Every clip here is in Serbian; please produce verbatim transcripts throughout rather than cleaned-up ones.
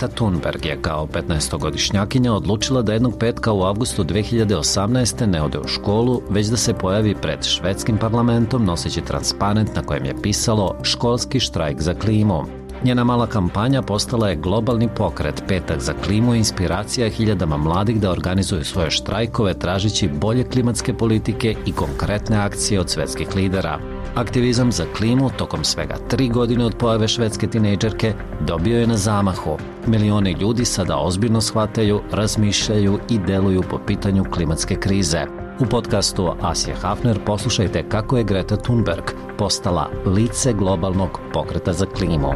Greta Thunberg je kao petnaestogodišnjakinja odlučila da jednog petka u avgustu dve hiljade osamnaeste. ne ode u školu, već da se pojavi pred švedskim parlamentom noseći transparent na kojem je pisalo školski štrajk za klimu. Njena mala kampanja postala je globalni pokret Petak za klimu i inspiracija hiljadama mladih da organizuju svoje štrajkove tražeći bolje klimatske politike i konkretne akcije od svetskih lidera. Aktivizam za klimu tokom svega tri godine od pojave švedske tinejdžerke dobio je na zamahu. Milioni ljudi sada ozbiljno shvataju, razmišljaju i deluju po pitanju klimatske krize. U podcastu Asje Hafner poslušajte kako je Greta Thunberg postala lice globalnog pokreta za klimu.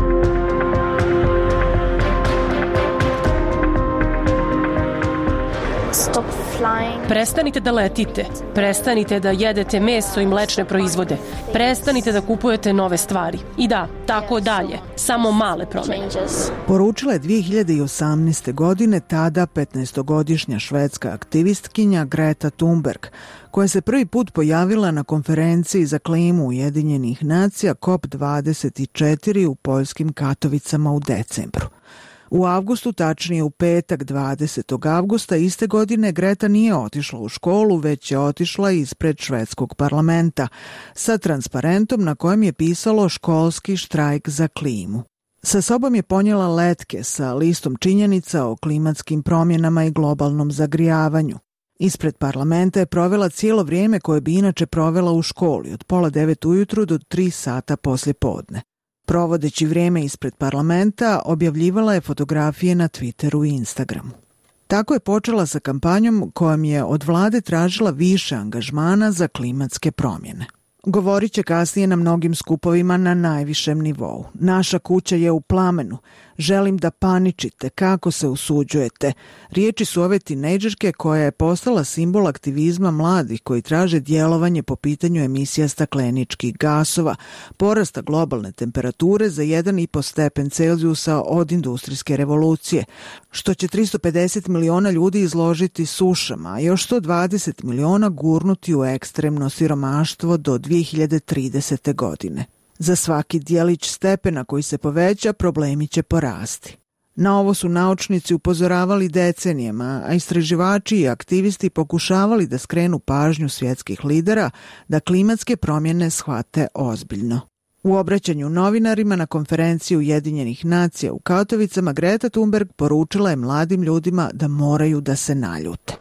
Prestanite da letite, prestanite da jedete meso i mlečne proizvode, prestanite da kupujete nove stvari. I da, tako dalje, samo male promene. Poručila je dve hiljade osamnaeste. godine tada petnaestogodišnja švedska aktivistkinja Greta Thunberg, koja se prvi put pojavila na konferenciji za klimu Ujedinjenih nacija C O P dvadeset četiri u poljskim Katovicama u decembru. U avgustu, tačnije u petak dvadesetog avgusta iste godine, Greta nije otišla u školu, već je otišla ispred švedskog parlamenta sa transparentom na kojem je pisalo školski štrajk za klimu. Sa sobom je ponijela letke sa listom činjenica o klimatskim promjenama i globalnom zagrijavanju. Ispred parlamenta je provela cijelo vrijeme koje bi inače provela u školi, od pola devet ujutru do tri sata poslje podne. Provodeći vrijeme ispred parlamenta, objavljivala je fotografije na Twitteru i Instagramu. Tako je počela sa kampanjom kojom je od vlade tražila više angažmana za klimatske promjene. Govorit će kasnije na mnogim skupovima na najvišem nivou. Naša kuća je u plamenu. Želim da paničite. Kako se usuđujete? Riječi su ove tinejdžerke koja je postala simbol aktivizma mladih koji traže djelovanje po pitanju emisija stakleničkih gasova, porasta globalne temperature za jedan i po stepen Celzijusa od industrijske revolucije, što će tristo pedeset miliona ljudi izložiti sušama, a još sto dvadeset miliona gurnuti u ekstremno siromaštvo do dvije hiljade tridesete. godine. Za svaki dijelić stepena koji se poveća, problemi će porasti. Na ovo su naučnici upozoravali decenijama, a istraživači i aktivisti pokušavali da skrenu pažnju svjetskih lidera da klimatske promjene shvate ozbiljno. U obraćanju novinarima na konferenciji Ujedinjenih nacija u Katovicama, Greta Thunberg poručila je mladim ljudima da moraju da se naljute.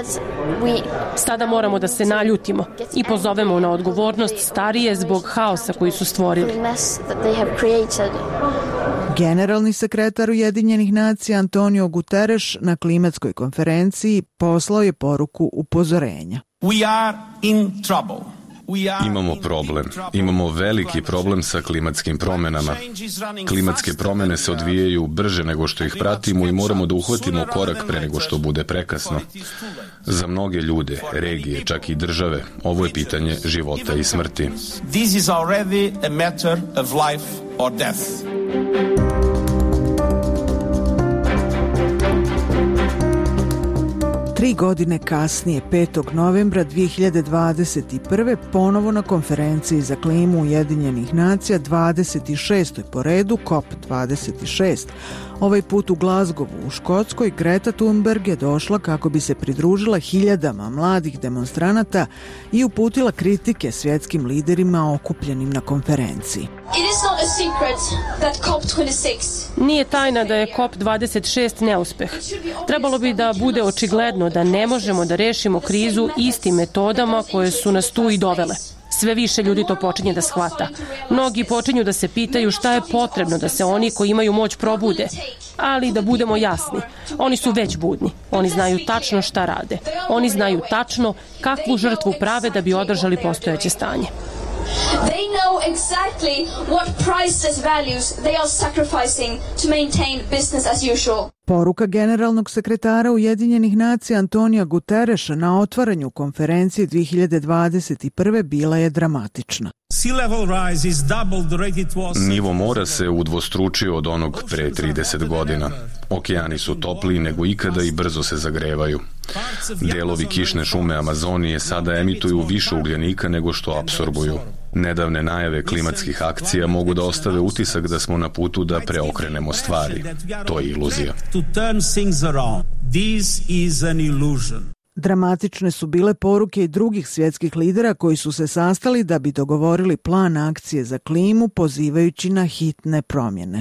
Sada moramo da se naljutimo i pozovemo na odgovornost starije zbog haosa koji su stvorili. Generalni sekretar Ujedinjenih nacija Antonio Guterres na klimatskoj konferenciji poslao je poruku upozorenja. We are in trouble. Imamo problem. Imamo veliki problem sa klimatskim promjenama. Klimatske promjene se odvijaju brže nego što ih pratimo i moramo da uhvatimo korak pre nego što bude prekasno. Za mnoge ljude, regije, čak i države, ovo je pitanje života i smrti. This is already a matter of life or death. Tri godine kasnije, petog novembra dvije hiljade dvadeset prve. ponovo na konferenciji za klimu Ujedinjenih nacija, dvadeset šestoj po redu, C O P dvadeset šest. Ovaj put u Glasgowu u Škotskoj, Greta Thunberg je došla kako bi se pridružila hiljadama mladih demonstranata i uputila kritike svjetskim liderima okupljenim na konferenciji. Nije tajna da je C O P dvadeset šest neuspeh. Trebalo bi da bude očigledno da ne možemo da rešimo krizu istim metodama koje su nas tu i dovele. Sve više ljudi to počinje da shvata. Mnogi počinju da se pitaju šta je potrebno da se oni koji imaju moć probude. Ali da budemo jasni, oni su već budni. Oni znaju tačno šta rade. Oni znaju tačno kakvu žrtvu prave da bi održali postojeće stanje. They know exactly what priceless values they are sacrificing to maintain business as usual. Poruka generalnog sekretara Ujedinjenih nacija Antonija Guterresa na otvaranju konferencije dvije hiljade dvadeset prve. bila je dramatična. Nivo mora se udvostručio od onog pre trideset godina. Okeani su topliji nego ikada i brzo se zagrevaju. Delovi kišne šume Amazonije sada emituju više ugljenika nego što apsorbuju. Nedavne najave klimatskih akcija mogu da ostave utisak da smo na putu da preokrenemo stvari. To je iluzija. Dramatične su bile poruke i drugih svjetskih lidera koji su se sastali da bi dogovorili plan akcije za klimu pozivajući na hitne promjene.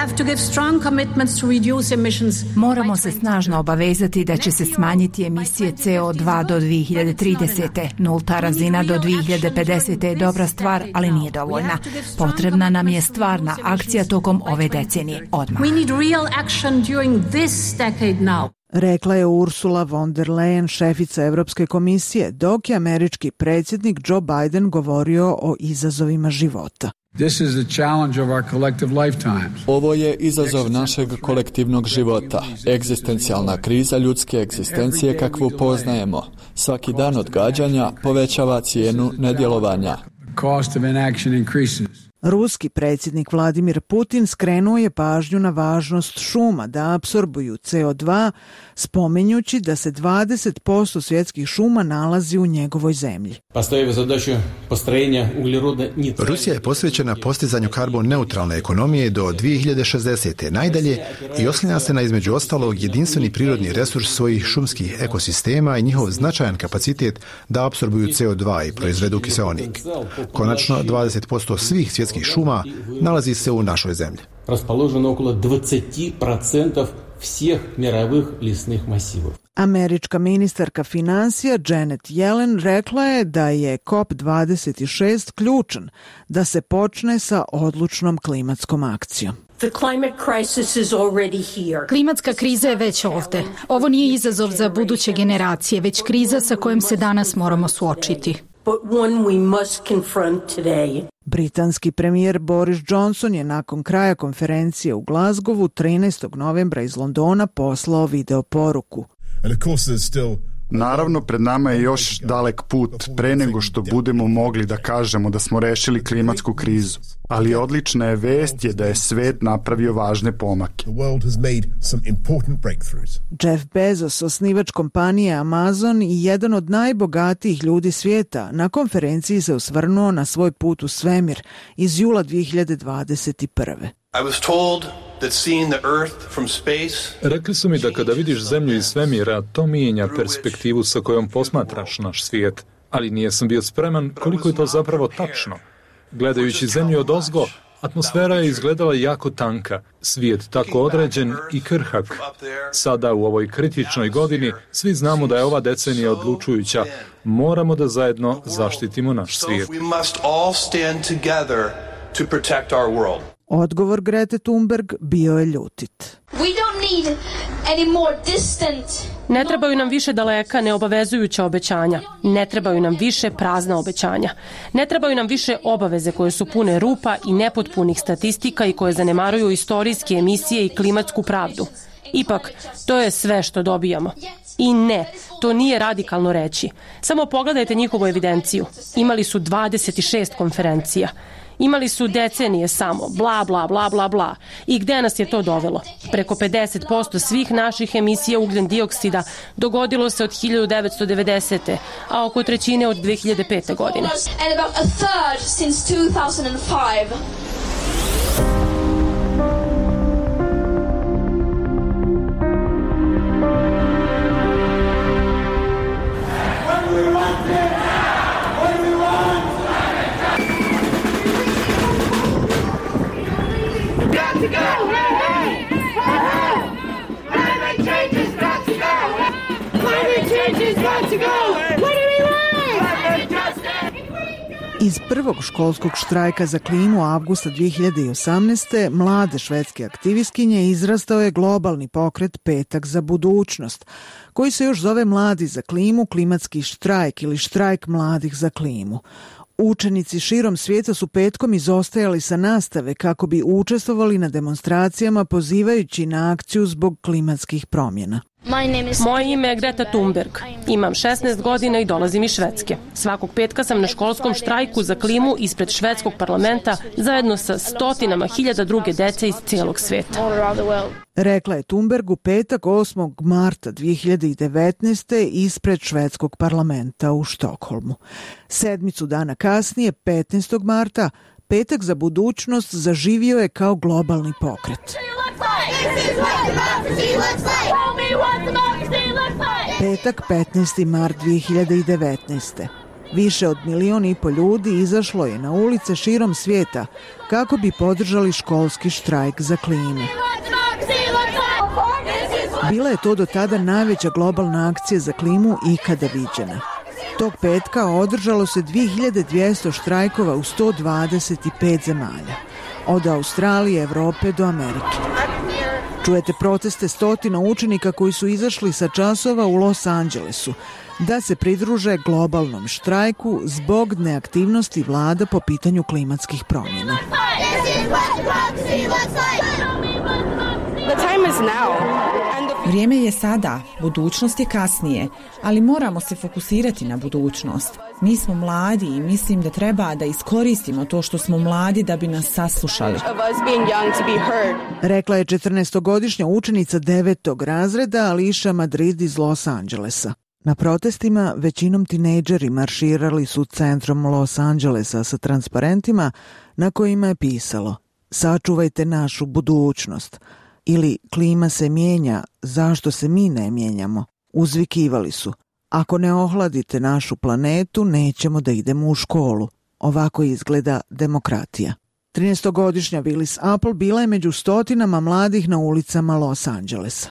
Moramo se snažno obavezati da će se smanjiti emisije C O dva do dvije hiljade tridesete. Nulta razina do dvije hiljade pedesete je dobra stvar, ali nije dovoljna. Potrebna nam je stvarna akcija tokom ove decenije, odmah. Rekla je Ursula von der Leyen, šefica Evropske komisije, dok je američki predsjednik Joe Biden govorio o izazovima života. Ovo je izazov našeg kolektivnog života, egzistencijalna kriza ljudske egzistencije kakvu poznajemo. Svaki dan odgađanja povećava cijenu nedjelovanja. Ruski predsjednik Vladimir Putin skrenuo je pažnju na važnost šuma da apsorbuju C O dva, spominjući da se dvadeset posto svjetskih šuma nalazi u njegovoj zemlji. Rusija je posvećena postizanju karbon neutralne ekonomije do dvije hiljade šezdesete najdalje i oslanja se na između ostalog jedinstveni prirodni resurs svojih šumskih ekosistema i njihov značajan kapacitet da apsorbuju C O dva i proizvedu kiseonik. Konačno, dvadeset posto svih svjetskih šuma nalazi se u našoj zemlji. Raspoloženo okolo dvadeset posto svih mirovih lisnih masivov. Američka ministarka financija Janet Yellen rekla je da je C O P dvadeset šest ključan da se počne sa odlučnom klimatskom akcijom. Klimatska kriza je već ovdje. Ovo nije izazov za buduće generacije, već kriza sa kojom se danas moramo suočiti. Britanski premijer Boris Johnson je nakon kraja konferencije u Glasgowu trinaestog novembra iz Londona poslao video poruku. Naravno, pred nama je još dalek put pre nego što budemo mogli da kažemo da smo rešili klimatsku krizu. Ali odlična je vest je da je svet napravio važne pomake. Jeff Bezos, osnivač kompanije Amazon i jedan od najbogatijih ljudi svijeta, na konferenciji se osvrnuo na svoj put u svemir iz jula dvije hiljade dvadeset prve. Rekli su mi da kada vidiš zemlju iz svemira, to mijenja perspektivu sa kojom posmatraš naš svijet, ali nisam bio spreman koliko je to zapravo tačno. Gledajući zemlju odozgo, atmosfera je izgledala jako tanka, svijet tako određen i krhak. Sada u ovoj kritičnoj godini svi znamo da je ova decenija odlučujuća. Moramo da zajedno zaštitimo naš svijet. Odgovor Grete Thunberg bio je ljutit. Ne trebaju nam više daleka neobavezujuća obećanja. Ne trebaju nam više prazna obećanja. Ne trebaju nam više obaveze koje su pune rupa i nepotpunih statistika i koje zanemaruju istorijske emisije i klimatsku pravdu. Ipak, to je sve što dobijamo. I ne, to nije radikalno reći. Samo pogledajte njihovu evidenciju. Imali su dvadeset šest konferencija. Imali su decenije samo, bla, bla, bla, bla, bla. I gde nas je to dovelo? Preko pedeset posto svih naših emisija ugljen dioksida dogodilo se od hiljadu devetsto devedesete. a oko trećine od dvije hiljade pete. godine. Iz prvog školskog štrajka za klimu avgusta dvije hiljade osamnaeste. mlade švedske aktivistkinje izrastao je globalni pokret Petak za budućnost, koji se još zove Mladi za klimu, klimatski štrajk ili štrajk mladih za klimu. Učenici širom svijeta su petkom izostajali sa nastave kako bi učestvovali na demonstracijama pozivajući na akciju zbog klimatskih promjena. Moje ime je Greta Thunberg. Imam šesnaest godina i dolazim iz Švedske. Svakog petka sam na školskom štrajku za klimu ispred švedskog parlamenta zajedno sa stotinama hiljada druge dece iz cijelog sveta. Rekla je Thunberg u petak osmog marta dve hiljade devetnaeste. ispred švedskog parlamenta u Štokholmu. Sedmicu dana kasnije, petnaestog marta, Petak za budućnost zaživio je kao globalni pokret. Petak, petnaesti mart dve hiljade devetnaeste. Više od milion i po ljudi izašlo je na ulice širom svijeta kako bi podržali školski štrajk za klimu. Bila je to do tada najveća globalna akcija za klimu ikada viđena. Tog petka održalo se dve hiljade dvjesto štrajkova u sto dvadeset pet zemalja, od Australije, Evrope do Amerike. Čujete proteste stotina učenika koji su izašli sa časova u Los Angelesu da se pridruže globalnom štrajku zbog neaktivnosti vlada po pitanju klimatskih promjena. Vrijeme je sada, budućnost je kasnije, ali moramo se fokusirati na budućnost. Mi smo mladi i mislim da treba da iskoristimo to što smo mladi da bi nas saslušali. Rekla je četrnaestogodišnja učenica devetog razreda Alicia Madrid iz Los Angelesa. Na protestima većinom tinejdžeri marširali su centrom Los Angelesa sa transparentima na kojima je pisalo: "Sačuvajte našu budućnost" ili "Klima se mijenja, zašto se mi ne mijenjamo?" Uzvikivali su: "Ako ne ohladite našu planetu, nećemo da idemo u školu." Ovako izgleda demokratija. trinaestogodišnja Willis Apple bila je među stotinama mladih na ulicama Los Angelesa.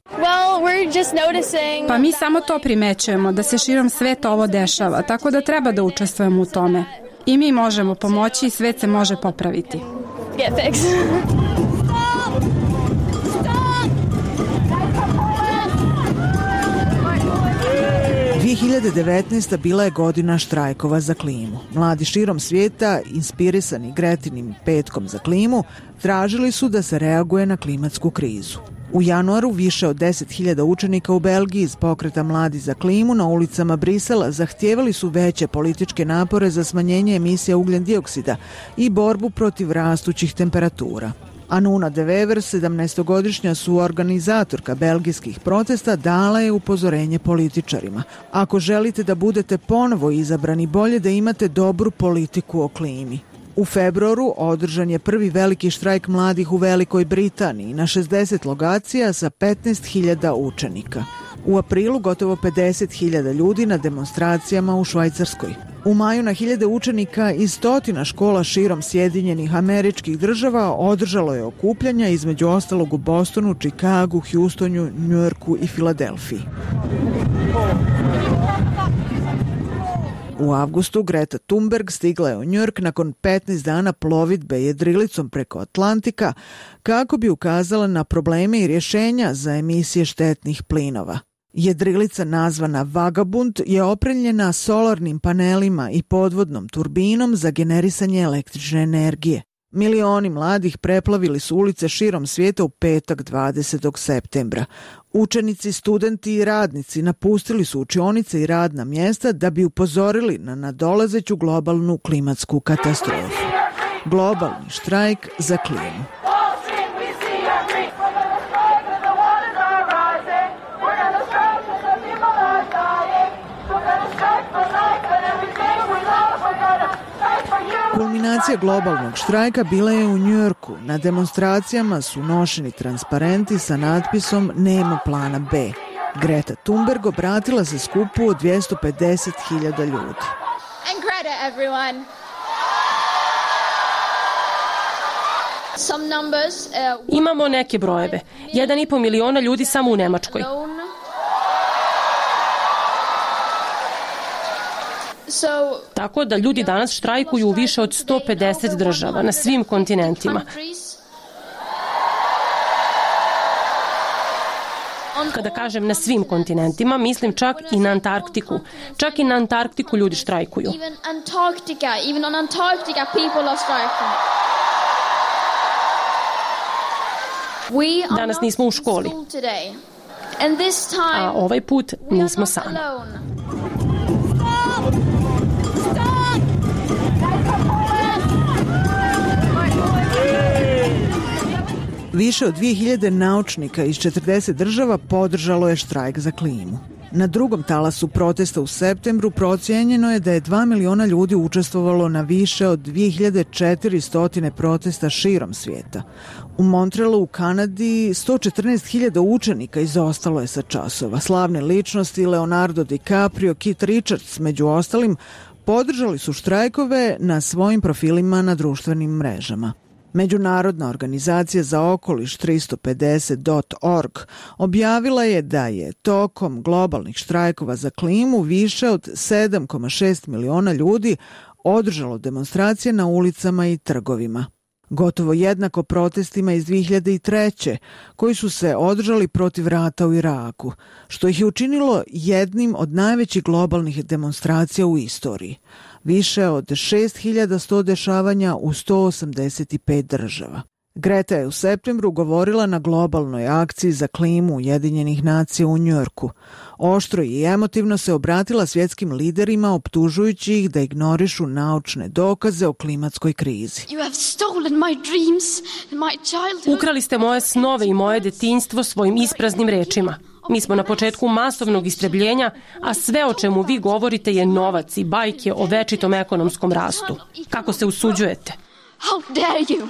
Pa mi samo to primećujemo, da se širom sveta ovo dešava, tako da treba da učestvujemo u tome. I mi možemo pomoći i svet se može popraviti. dve hiljade devetnaesta. bila je godina štrajkova za klimu. Mladi širom svijeta, inspirisani Gretinim petkom za klimu, tražili su da se reaguje na klimatsku krizu. U januaru više od deset hiljada učenika u Belgiji iz pokreta Mladi za klimu na ulicama Brisela zahtijevali su veće političke napore za smanjenje emisija ugljen dioksida i borbu protiv rastućih temperatura. Anuna de Wever, sedamnaestogodišnja suorganizatorka belgijskih protesta, dala je upozorenje političarima: "Ako želite da budete ponovo izabrani, bolje da imate dobru politiku o klimi." U februaru održan je prvi veliki štrajk mladih u Velikoj Britaniji na šezdeset lokacija sa petnaest hiljada učenika. U aprilu gotovo pedeset hiljada ljudi na demonstracijama u Švajcarskoj. U maju na hiljade učenika iz stotina škola širom Sjedinjenih Američkih Država održalo je okupljanja, između ostalog u Bostonu, Čikagu, Houstonu, Njujorku i Filadelfiji. U avgustu Greta Thunberg stigla je u Njujork nakon petnaest dana plovidbe jedrilicom preko Atlantika kako bi ukazala na probleme i rješenja za emisije štetnih plinova. Jedrilica nazvana Vagabund je opremljena solarnim panelima i podvodnom turbinom za generisanje električne energije. Milioni mladih preplavili su ulice širom svijeta u petak dvadesetog septembra. Učenici, studenti i radnici napustili su učionice i radna mjesta da bi upozorili na nadolazeću globalnu klimatsku katastrofu. Globalni štrajk za klimu. Kulminacija globalnog štrajka bila je u Njujorku. Na demonstracijama su nošeni transparenti sa natpisom "Nema plana B". Greta Thunberg obratila se skupu od dvjesto pedeset hiljada ljudi. And Greta, everyone. Some numbers, uh, Imamo neke brojeve. Jedan i po miliona ljudi samo u Nemačkoj. Tako da ljudi danas štrajkuju u više od sto pedeset država na svim kontinentima. Kada kažem na svim kontinentima, mislim čak i na Antarktiku. Čak i na Antarktiku ljudi štrajkuju. Danas nismo u školi. A ovaj put nismo sami. Više od dvije hiljade naučnika iz četrdeset država podržalo je štrajk za klimu. Na drugom talasu protesta u septembru procijenjeno je da je dva miliona ljudi učestvovalo na više od dvije hiljade četiristo protesta širom svijeta. U Montrealu u Kanadi sto četrnaest hiljada učenika izostalo je sa časova. Slavne ličnosti Leonardo DiCaprio, Keith Richards među ostalim podržali su štrajkove na svojim profilima na društvenim mrežama. Međunarodna organizacija za okoliš tristo pedeset dot org objavila je da je tokom globalnih štrajkova za klimu više od sedam zarez šest miliona ljudi održalo demonstracije na ulicama i trgovima. Gotovo jednako protestima iz dvije hiljade treće koji su se održali protiv rata u Iraku, što ih je učinilo jednim od najvećih globalnih demonstracija u istoriji. Više od šest hiljada sto dešavanja u sto osamdeset pet država. Greta je u septembru govorila na globalnoj akciji za klimu Ujedinjenih nacija u Njujorku. Oštro i emotivno se obratila svjetskim liderima optužujući ih da ignorišu naučne dokaze o klimatskoj krizi. Ukrali ste moje snove i moje detinjstvo svojim ispraznim rečima. Mi smo na početku masovnog istrebljenja, a sve o čemu vi govorite je novac i bajke o večitom ekonomskom rastu. Kako se usuđujete? How dare you?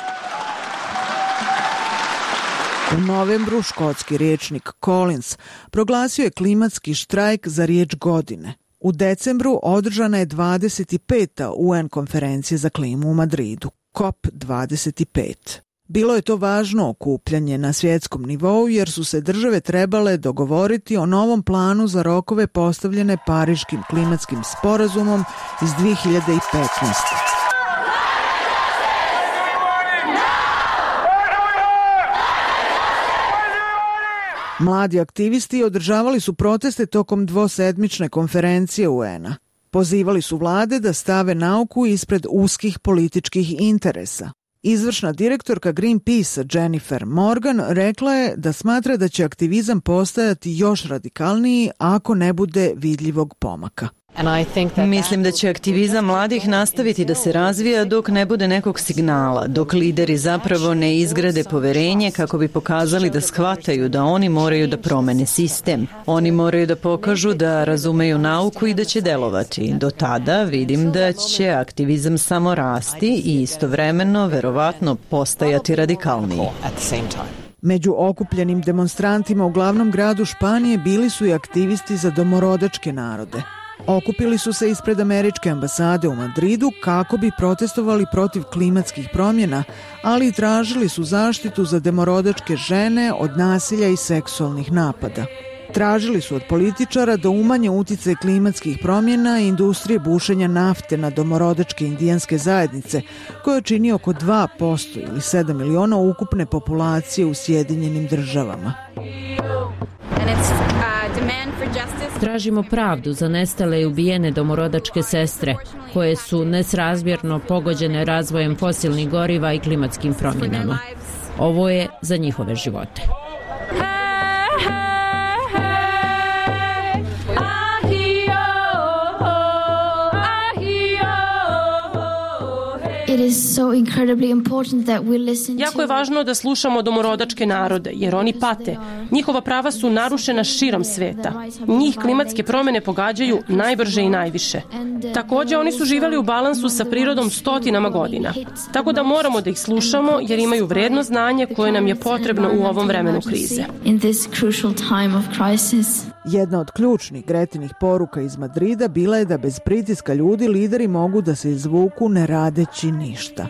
U novembru škotski rječnik Collins proglasio je klimatski štrajk za riječ godine. U decembru održana je dvadeset peta U N konferencija za klimu u Madridu, C O P dvadeset pet. Bilo je to važno okupljanje na svjetskom nivou jer su se države trebale dogovoriti o novom planu za rokove postavljene Pariškim klimatskim sporazumom iz dvije hiljade petnaeste. Mladi aktivisti održavali su proteste tokom dvosedmične konferencije U N-a. Pozivali su vlade da stave nauku ispred uskih političkih interesa. Izvršna direktorka Greenpeace Jennifer Morgan rekla je da smatra da će aktivizam postajati još radikalniji ako ne bude vidljivog pomaka. Mislim da će aktivizam mladih nastaviti da se razvija dok ne bude nekog signala, dok lideri zapravo ne izgrade poverenje kako bi pokazali da shvataju da oni moraju da promene sistem. Oni moraju da pokažu da razumeju nauku i da će delovati. Do tada vidim da će aktivizam samo rasti i istovremeno verovatno postajati radikalniji. Među okupljenim demonstrantima u glavnom gradu Španije bili su i aktivisti za domorodačke narode. Okupili su se ispred američke ambasade u Madridu kako bi protestovali protiv klimatskih promjena, ali i tražili su zaštitu za domorodačke žene od nasilja i seksualnih napada. Tražili su od političara da umanje uticaj klimatskih promjena i industrije bušenja nafte na domorodačke indijanske zajednice, koje čini oko dva posto ili sedam miliona ukupne populacije u Sjedinjenim državama. Tražimo pravdu za nestale i ubijene domorodačke sestre, koje su nesrazmjerno pogođene razvojem fosilnih goriva i klimatskim promjenama. Ovo je za njihove živote. Jako je važno da slušamo domorodačke narode, jer oni pate. Njihova prava su narušena širom sveta. Njih klimatske promjene pogađaju najbrže i najviše. Također, oni su živjeli u balansu sa prirodom stotinama godina. Tako da moramo da ih slušamo, jer imaju vredno znanje koje nam je potrebno u ovom vremenu krize. Jedna od ključnih Gretinih poruka iz Madrida bila je da bez pritiska ljudi lideri mogu da se izvuku ne radeći ništa.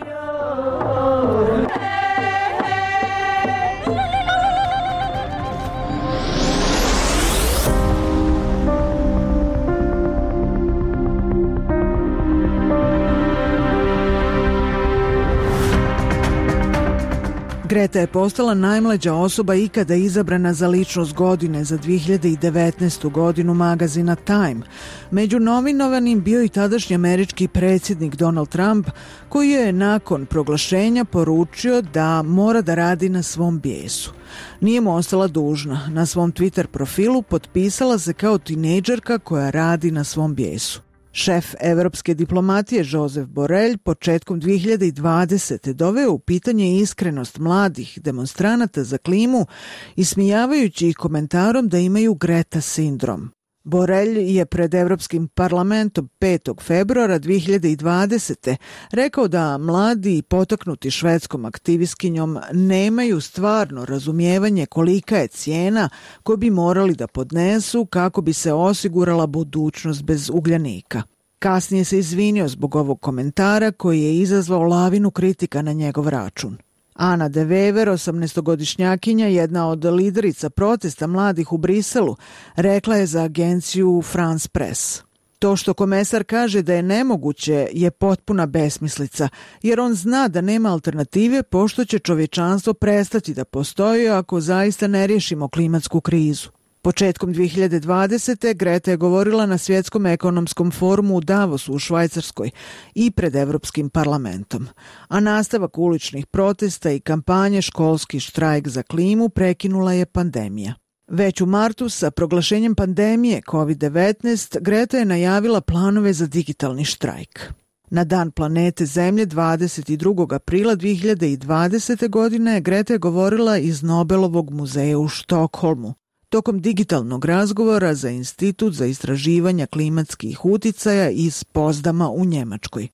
Greta je postala najmlađa osoba ikada izabrana za ličnost godine za dvije hiljade devetnaestu godinu magazina Time. Među nominovanim bio i tadašnji američki predsjednik Donald Trump, koji je nakon proglašenja poručio da mora da radi na svom bijesu. Nije mu ostala dužna. Na svom Twitter profilu potpisala se kao tinejdžerka koja radi na svom bijesu. Šef evropske diplomatije Josep Borrell početkom dvije hiljade dvadesete doveo u pitanje iskrenost mladih demonstranata za klimu, ismijavajući ih komentarom da imaju Greta sindrom. Borrell je pred Evropskim parlamentom petog februara dvije hiljade dvadesete rekao da mladi potaknuti švedskom aktivistkinjom nemaju stvarno razumijevanje kolika je cijena koju bi morali da podnesu kako bi se osigurala budućnost bez ugljanika. Kasnije se izvinio zbog ovog komentara koji je izazvao lavinu kritika na njegov račun. Ana de Wever, osamnaestogodišnjakinja, jedna od liderica protesta mladih u Briselu, rekla je za agenciju France Press. To što komesar kaže da je nemoguće je potpuna besmislica, jer on zna da nema alternative pošto će čovječanstvo prestati da postoji ako zaista ne riješimo klimatsku krizu. Početkom dvije hiljade dvadesete. Greta je govorila na Svjetskom ekonomskom forumu u Davosu u Švajcarskoj i pred Evropskim parlamentom. A nastavak uličnih protesta i kampanje Školski štrajk za klimu prekinula je pandemija. Već u martu sa proglašenjem pandemije kovid devetnaest Greta je najavila planove za digitalni štrajk. Na Dan planete Zemlje dvadeset drugog aprila dvije hiljade dvadesete. godine Greta je govorila iz Nobelovog muzeja u Štokholmu. Tokom digitalnog razgovora za Institut za istraživanja klimatskih uticaja iz Pozdama u Njemačkoj.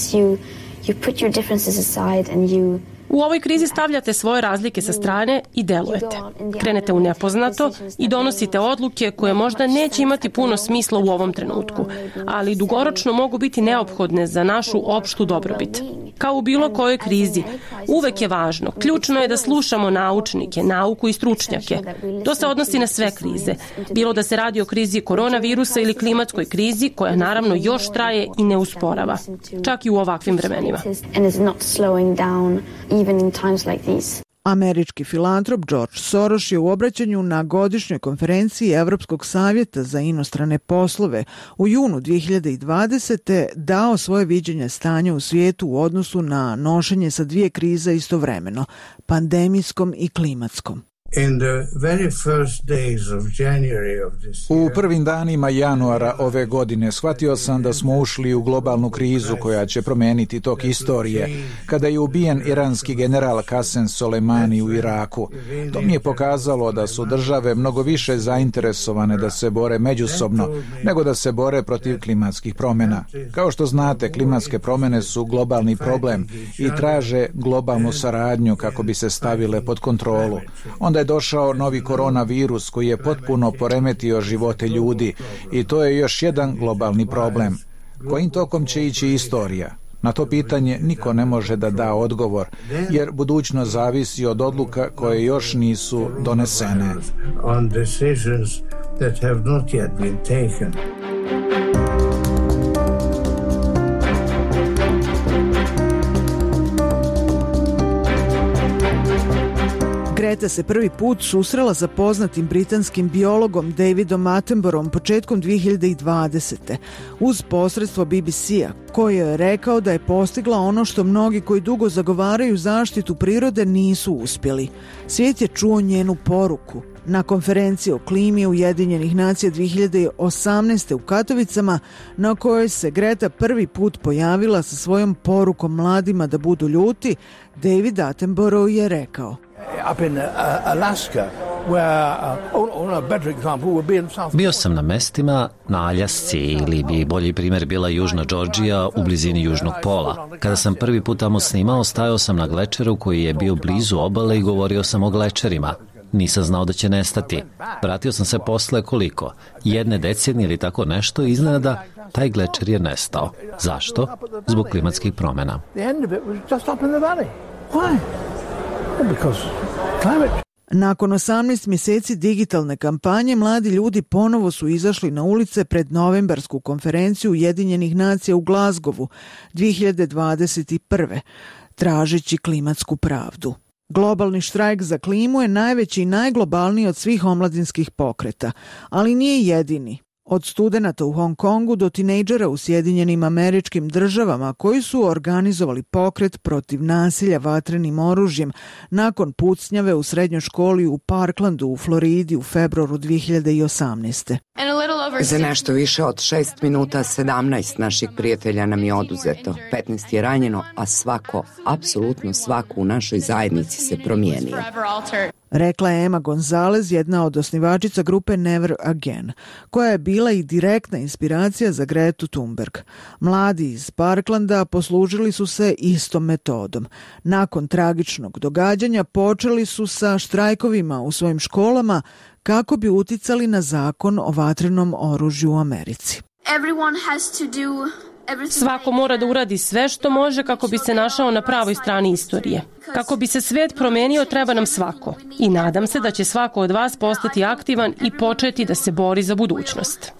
U ovoj krizi stavljate svoje razlike sa strane i delujete. Krenete u nepoznato i donosite odluke koje možda neće imati puno smisla u ovom trenutku, ali dugoročno mogu biti neophodne za našu opštu dobrobit. Kao u bilo kojoj krizi, uvek je važno, ključno je da slušamo naučnike, nauku i stručnjake. To se odnosi na sve krize, bilo da se radi o krizi koronavirusa ili klimatskoj krizi koja naravno još traje i ne usporava, čak i u ovakvim vremenima. Američki filantrop George Soros je u obraćanju na godišnjoj konferenciji Evropskog savjeta za inostrane poslove u junu dvije hiljade dvadesete. dao svoje viđenje stanja u svijetu u odnosu na nošenje sa dvije krize istovremeno, pandemijskom i klimatskom. U prvim danima januara ove godine shvatio sam da smo ušli u globalnu krizu koja će promijeniti tok istorije, kada je ubijen iranski general Qasem Soleimani u Iraku. To mi je pokazalo da su države mnogo više zainteresovane da se bore međusobno nego da se bore protiv klimatskih promjena. Kao što znate, klimatske promjene su globalni problem i traže globalnu saradnju kako bi se stavile pod kontrolu. Onda je došao novi koronavirus koji je potpuno poremetio živote ljudi i to je još jedan globalni problem. Kojim tokom će ići istorija? Na to pitanje niko ne može da da odgovor, jer budućnost zavisi od odluka koje još nisu donesene. Greta se prvi put susrela sa poznatim britanskim biologom Davidom Attenboroughom početkom dvije hiljade dvadesete. uz posredstvo B B C-a, koji je rekao da je postigla ono što mnogi koji dugo zagovaraju zaštitu prirode nisu uspjeli. Svijet je čuo njenu poruku. Na konferenciji o klimi Ujedinjenih nacija dvije hiljade osamnaeste. u Katovicama, na kojoj se Greta prvi put pojavila sa svojom porukom mladima da budu ljuti, David Attenborough je rekao: Bio sam na mestima na Aljasci ili bi bolji primjer bila Južna Džordžija u blizini Južnog pola. Kada sam prvi put tamo snimao, stajao sam na glečeru koji je bio blizu obale i govorio sam o glečerima. Nisam znao da će nestati. Vratio sam se posle koliko? Jedne decenije ili tako nešto, iznenada taj glečer je nestao. Zašto? Zbog klimatskih promjena. Nakon osamnaest mjeseci digitalne kampanje, mladi ljudi ponovo su izašli na ulice pred novembarsku konferenciju Ujedinjenih nacija u Glazgovu dvije hiljade dvadeset prve. tražeći klimatsku pravdu. Globalni štrajk za klimu je najveći i najglobalniji od svih omladinskih pokreta, ali nije jedini. Od studenata u Hong Kongu do tinejdžera u Sjedinjenim Američkim Državama koji su organizovali pokret protiv nasilja vatrenim oružjem nakon pucnjave u srednjoj školi u Parklandu u Floridi u februaru dvije hiljade osamnaeste. Za nešto više od šest minuta sedamnaest naših prijatelja nam je oduzeto, petnaest je ranjeno, a svako, apsolutno svako u našoj zajednici se promijenio. Rekla je Emma Gonzalez, jedna od osnivačica grupe Never Again, koja je bila i direktna inspiracija za Gretu Thunberg. Mladi iz Parklanda poslužili su se istom metodom. Nakon tragičnog događanja počeli su sa štrajkovima u svojim školama kako bi uticali na zakon o vatrenom oružju u Americi. Svako mora da uradi sve što može kako bi se našao na pravoj strani istorije. Kako bi se svet promenio, treba nam svako. I nadam se da će svako od vas postati aktivan i početi da se bori za budućnost.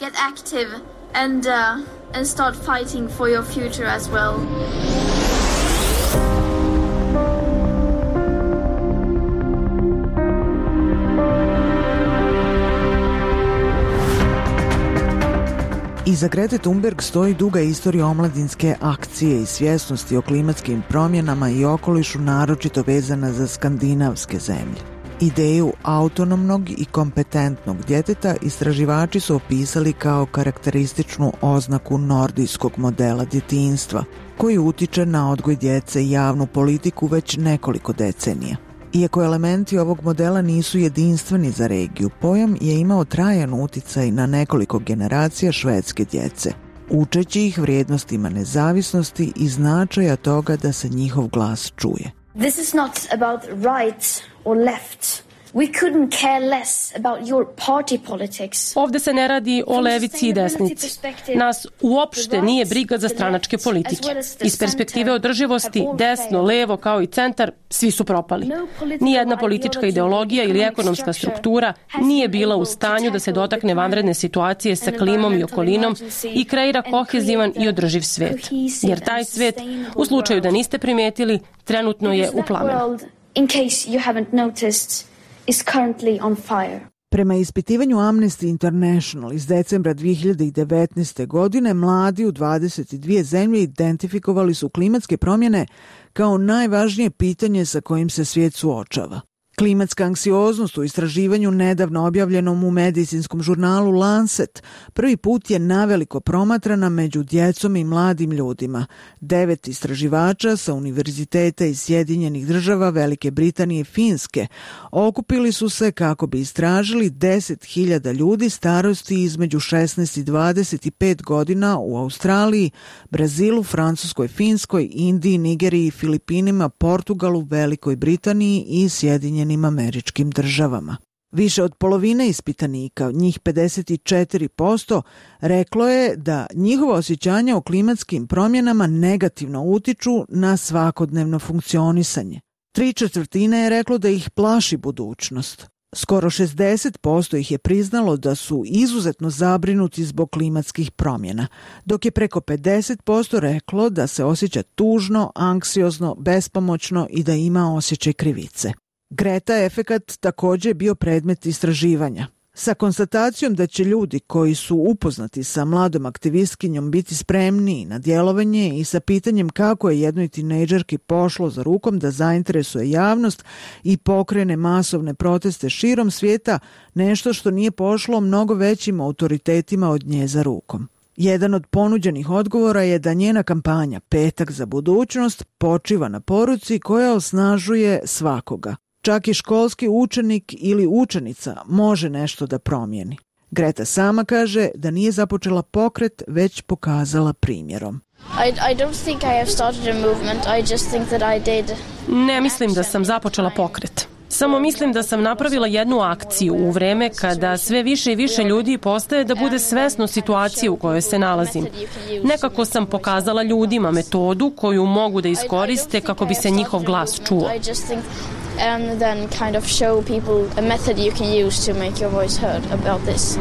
Iza Grete Thunberg stoji duga istorija omladinske akcije i svjesnosti o klimatskim promjenama i okolišu, naročito vezana za skandinavske zemlje. Ideju autonomnog i kompetentnog djeteta istraživači su opisali kao karakterističnu oznaku nordijskog modela djetinjstva, koji utiče na odgoj djece i javnu politiku već nekoliko decenija. Iako elementi ovog modela nisu jedinstveni za regiju, pojam je imao trajan uticaj na nekoliko generacija švedske djece, učeći ih vrijednostima nezavisnosti i značaja toga da se njihov glas čuje. This is not about right or left. We couldn't care less about your party politics. Ovde se ne radi o levici i desnici. Nas uopšte nije briga za stranačke politike. Iz perspektive održivosti, desno, levo kao i centar, svi su propali. Nijedna politička ideologija ili ekonomska struktura nije bila u stanju da se dotakne vanredne situacije sa klimom i okolinom i kreira kohezivan i održiv svet. Jer taj svet, u slučaju da niste primetili, trenutno je u plamenu. In case you haven't noticed, is currently on fire. Prema ispitivanju Amnesty International iz decembra dvije hiljade devetnaeste. godine, mladi u dvadeset dvije zemlje identifikovali su klimatske promjene kao najvažnije pitanje sa kojim se svijet suočava. Klimatska anksioznost u istraživanju nedavno objavljenom u medicinskom žurnalu Lancet prvi put je naveliko promatrana među djecom i mladim ljudima. Devet istraživača sa univerziteta iz Sjedinjenih Država, Velike Britanije i Finske okupili su se kako bi istražili deset hiljada ljudi starosti između šesnaest i dvadeset pet godina u Australiji, Brazilu, Francuskoj, Finskoj, Indiji, Nigeriji, Filipinima, Portugalu, Velikoj Britaniji i Sjedinjenim Američkim Državama. Više od polovine ispitanika, njih pedeset četiri posto, reklo je da njihova osjećanja o klimatskim promjenama negativno utiču na svakodnevno funkcionisanje. Tri četvrtine je reklo da ih plaši budućnost. Skoro šezdeset posto ih je priznalo da su izuzetno zabrinuti zbog klimatskih promjena, dok je preko pedeset posto reklo da se osjeća tužno, anksiozno, bespomoćno i da ima osjećaj krivice. Greta efekat također je bio predmet istraživanja. Sa konstatacijom da će ljudi koji su upoznati sa mladom aktivistkinjom biti spremniji na djelovanje i sa pitanjem kako je jednoj tinejdžerki pošlo za rukom da zainteresuje javnost i pokrene masovne proteste širom svijeta, nešto što nije pošlo mnogo većim autoritetima od nje za rukom. Jedan od ponuđenih odgovora je da njena kampanja Petak za budućnost počiva na poruci koja osnažuje svakoga. Čak i školski učenik ili učenica može nešto da promijeni. Greta sama kaže da nije započela pokret, već pokazala primjerom. I, I don't think I have started a movement. I just think that I did. Ne mislim da sam započela pokret. Samo mislim da sam napravila jednu akciju u vreme kada sve više i više ljudi postaje da bude svesno situacije u kojoj se nalazim. Nekako sam pokazala ljudima metodu koju mogu da iskoriste kako bi se njihov glas čuo. And then kind of show people a method you can use to make your voice heard about this.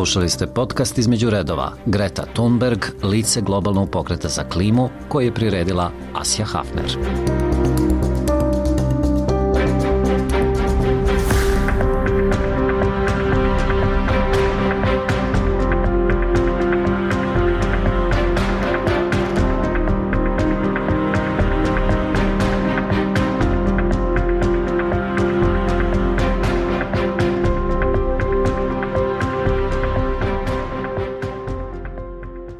Slušali ste podcast Između redova. Greta Thunberg, lice globalnog pokreta za klimu, koji je priredila Asja Hafner.